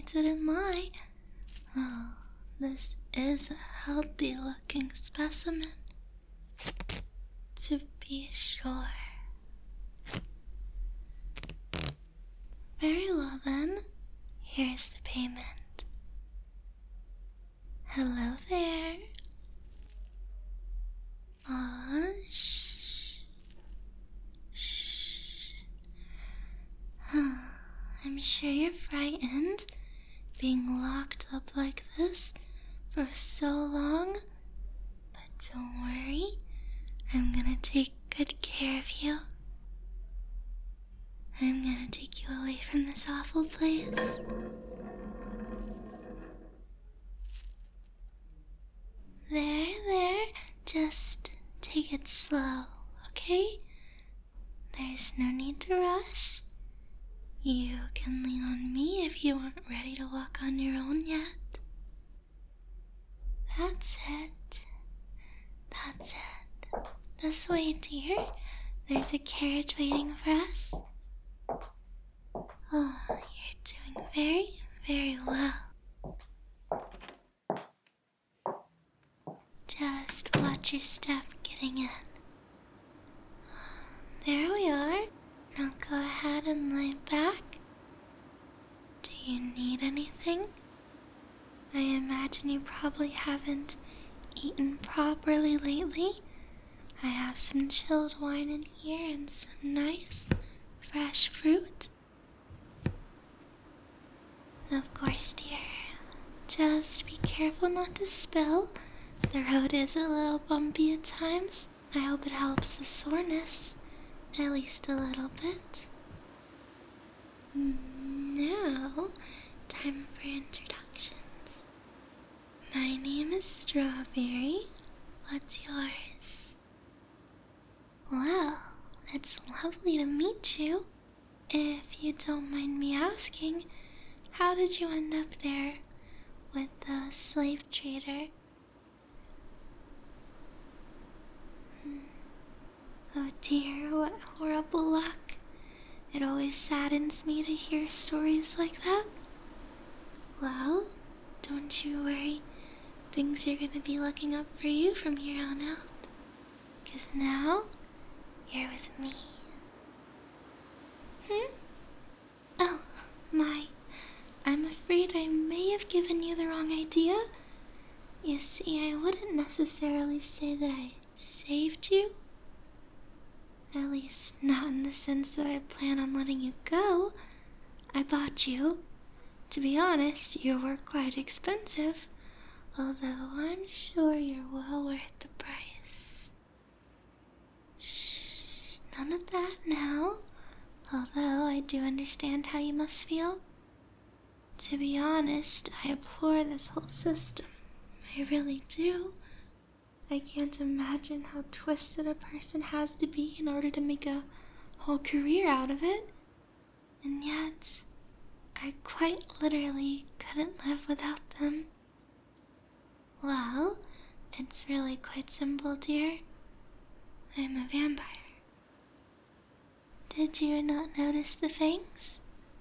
didn't lie. Oh, this is a healthy looking specimen. To be sure. Very well then, here's the payment. Hello there. Aw, shh. Shh. I'm sure you're frightened, being locked up like this for so long. But don't worry, I'm gonna take good care of you. I'm gonna take you away from this awful place. There, just take it slow, okay? There's no need to rush. You can lean on me if you aren't ready to walk on your own yet. That's it. That's it. This way, dear. There's a carriage waiting for us. Oh, you're doing very, very well. Just watch your step getting in. There we are. Now go ahead and lie back. Do you need anything? I imagine you probably haven't eaten properly lately. I have some chilled wine in here and some nice, fresh fruit. Of course, dear. Just be careful not to spill. The road is a little bumpy at times. I hope it helps the soreness, at least a little bit. Now, time for introductions. My name is Strawberry. What's yours? Well, it's lovely to meet you. If you don't mind me asking, how did you end up there with the slave trader? Oh dear, what horrible luck. It always saddens me to hear stories like that. Well, don't you worry. Things are gonna be looking up for you from here on out. 'Cause now, you're with me. Oh, my. I'm afraid I may have given you the wrong idea. You see, I wouldn't necessarily say that I saved you. At least, not in the sense that I plan on letting you go. I bought you. To be honest, you were quite expensive, although I'm sure you're well worth the price. Shh, none of that now, although I do understand how you must feel. To be honest, I abhor this whole system. I really do. I can't imagine how twisted a person has to be in order to make a whole career out of it. And yet, I quite literally couldn't live without them. Well, it's really quite simple, dear. I'm a vampire. Did you not notice the fangs?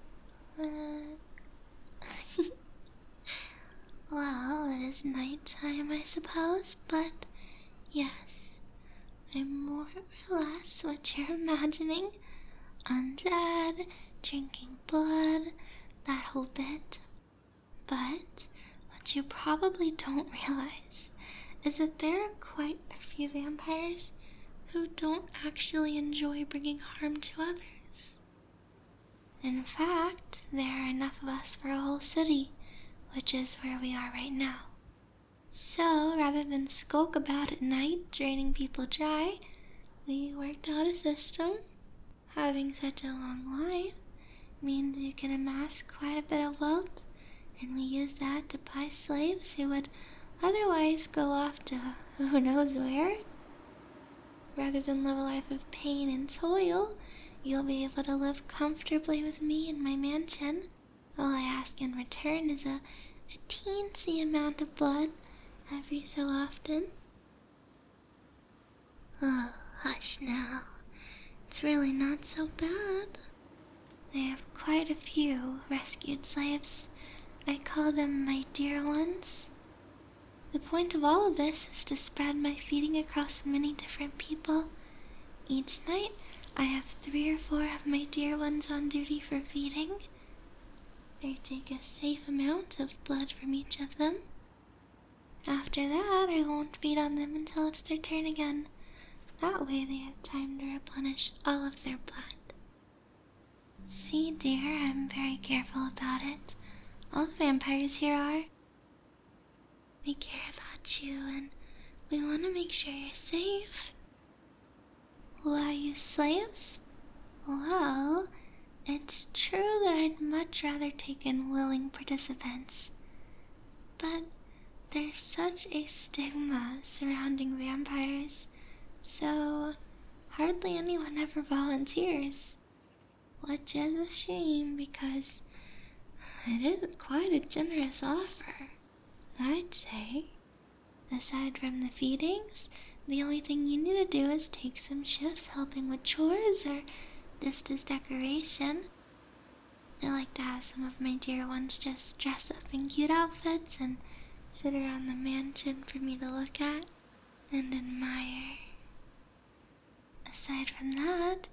Well, it is nighttime, I suppose, but yes, I'm more or less what you're imagining. Undead, drinking blood, that whole bit. But what you probably don't realize is that there are quite a few vampires who don't actually enjoy bringing harm to others. In fact, there are enough of us for a whole city, which is where we are right now. So, rather than skulk about at night, draining people dry, we worked out a system. Having such a long life means you can amass quite a bit of wealth, and we use that to buy slaves who would otherwise go off to who knows where. Rather than live a life of pain and toil, you'll be able to live comfortably with me in my mansion. All I ask in return is a teensy amount of blood every so often. Oh, hush now. It's really not so bad. I have quite a few rescued slaves, I call them my dear ones. The point of all of this is to spread my feeding across many different people. Each night, I have 3 or 4 of my dear ones on duty for feeding. I take a safe amount of blood from each of them. After that, I won't feed on them until it's their turn again. That way they have time to replenish all of their blood. See, dear, I'm very careful about it. All the vampires here are. We care about you, and we want to make sure you're safe. Why, you slaves? Well, it's true that I'd much rather take in willing participants. But there's such a stigma surrounding vampires, so hardly anyone ever volunteers. Which is a shame because it is quite a generous offer, I'd say. Aside from the feedings, the only thing you need to do is take some shifts helping with chores or just as decoration. I like to have some of my dear ones just dress up in cute outfits and sit around the mansion for me to look at and admire. Aside from that,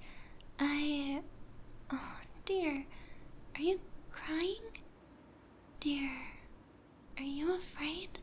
Oh, dear, are you crying? Dear, are you afraid?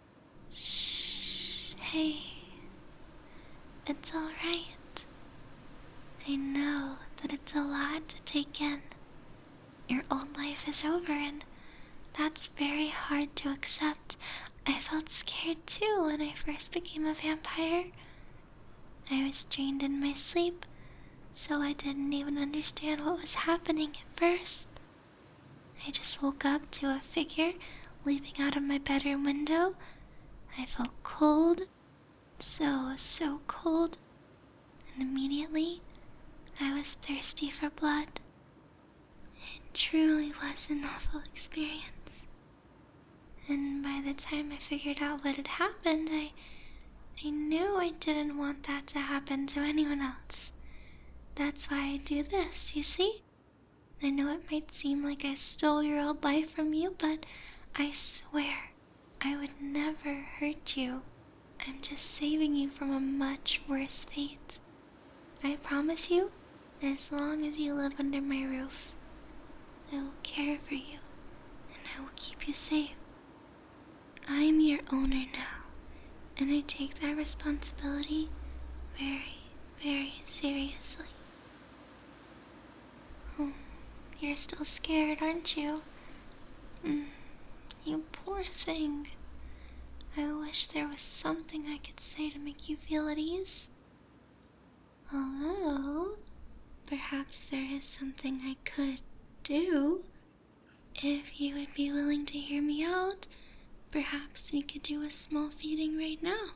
Shh, hey, it's alright. I know that it's a lot to take in. Your old life is over, and that's very hard to accept. I felt scared too when I first became a vampire. I was trained in my sleep, so I didn't even understand what was happening at first. I just woke up to a figure leaping out of my bedroom window. I felt cold, so cold, and immediately I was thirsty for blood. It truly was an awful experience. And by the time I figured out what had happened, I knew I didn't want that to happen to anyone else. That's why I do this, you see? I know it might seem like I stole your old life from you, but I swear I would never hurt you. I'm just saving you from a much worse fate. I promise you, as long as you live under my roof, I will care for you, and I will keep you safe. I'm your owner now, and I take that responsibility very, very seriously. Oh, you're still scared, aren't you? You poor thing. I wish there was something I could say to make you feel at ease. Although, perhaps there is something I could do. If you would be willing to hear me out, perhaps we could do a small feeding right now.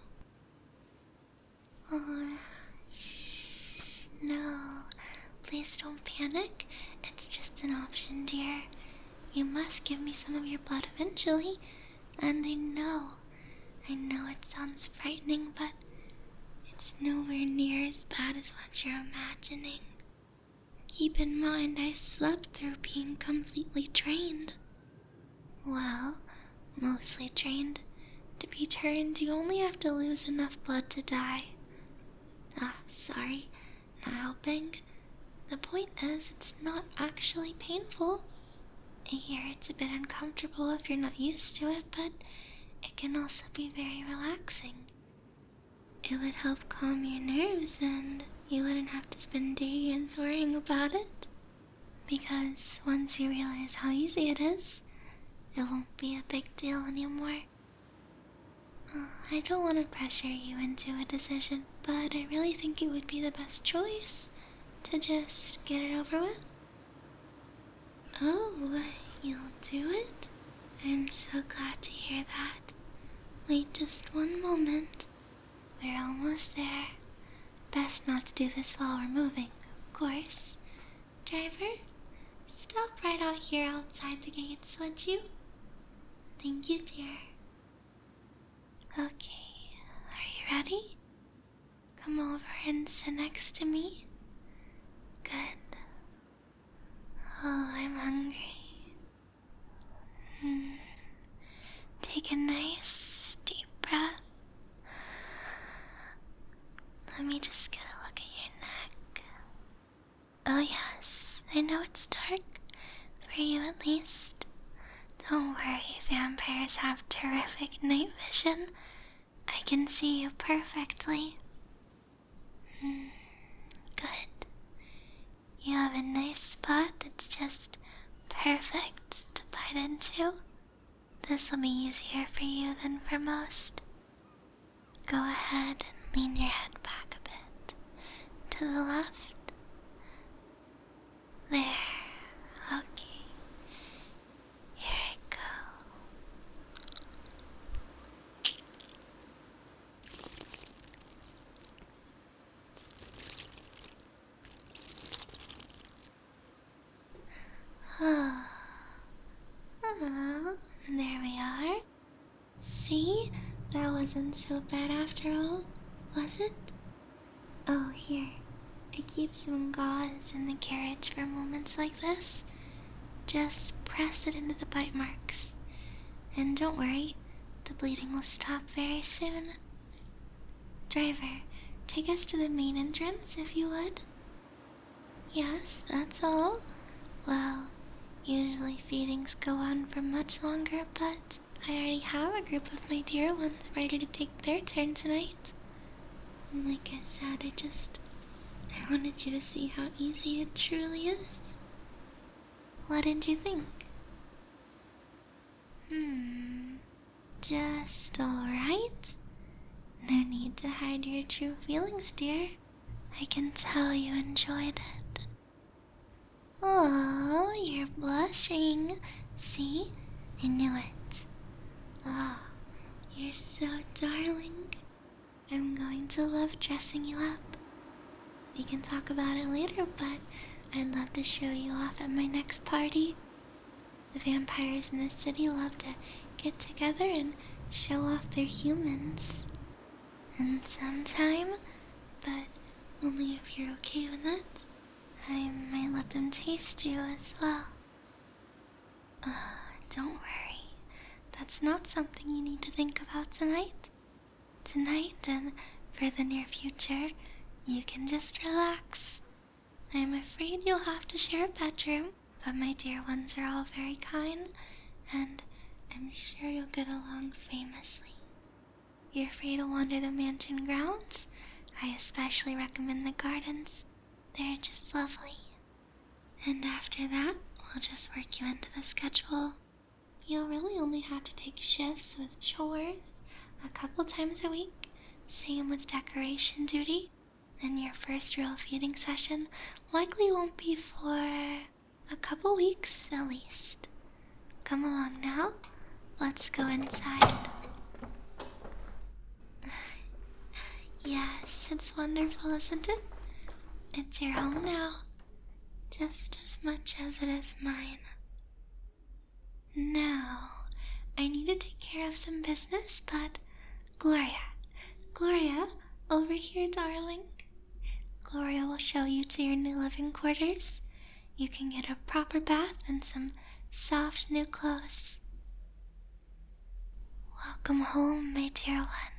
Oh, shh, no. Please don't panic. It's just an option, dear. You must give me some of your blood eventually, and I know it sounds frightening, but it's nowhere near as bad as what you're imagining. Keep in mind I slept through being completely trained. Well, mostly trained. To be turned, you only have to lose enough blood to die. Sorry, not helping. The point is, it's not actually painful. I hear it's a bit uncomfortable if you're not used to it, but it can also be very relaxing. It would help calm your nerves, and you wouldn't have to spend days worrying about it. Because once you realize how easy it is, it won't be a big deal anymore. I don't want to pressure you into a decision, but I really think it would be the best choice to just get it over with. Oh, you'll do it? I'm so glad to hear that. Wait just one moment. We're almost there. Best not to do this while we're moving, of course. Driver, stop right out here outside the gates, would you? Thank you, dear. Okay, are you ready? Come over and sit next to me. Good. Oh, I'm hungry. Take a nice deep breath. Let me just get a look at your neck. Oh yes, I know it's dark, for you at least. Don't worry, vampires have terrific night vision. I can see you perfectly. Good. You have a nice spot that's just perfect to bite into. This will be easier for you than for most. Go ahead and lean your head back a bit. To the left. There. Okay. Here I go. Oh. Oh, there we are. See? That wasn't so bad after all, was it? Oh, here. I keep some gauze in the carriage for moments like this. Just press it into the bite marks. And don't worry, the bleeding will stop very soon. Driver, take us to the main entrance if you would. Yes, that's all. Well, usually feedings go on for much longer, but I already have a group of my dear ones ready to take their turn tonight. And like I said, I wanted you to see how easy it truly is. What did you think? Just alright? No need to hide your true feelings, dear. I can tell you enjoyed it. Oh, you're blushing. See? I knew it. Oh, you're so darling. I'm going to love dressing you up. We can talk about it later, but I'd love to show you off at my next party. The vampires in the city love to get together and show off their humans. And sometime, but only if you're okay with it, I might let them taste you as well. Don't worry. That's not something you need to think about tonight. Tonight and for the near future, you can just relax. I'm afraid you'll have to share a bedroom, but my dear ones are all very kind, and I'm sure you'll get along famously. You're free to wander the mansion grounds. I especially recommend the gardens. They're just lovely. And after that, we'll just work you into the schedule. You'll really only have to take shifts with chores a couple times a week. Same with decoration duty. And your first real feeding session likely won't be for a couple weeks at least. Come along now. Let's go inside. Yes, it's wonderful, isn't it? It's your home now, just as much as it is mine. Now, I need to take care of some business, but Gloria, over here, darling. Gloria will show you to your new living quarters. You can get a proper bath and some soft new clothes. Welcome home, my dear one.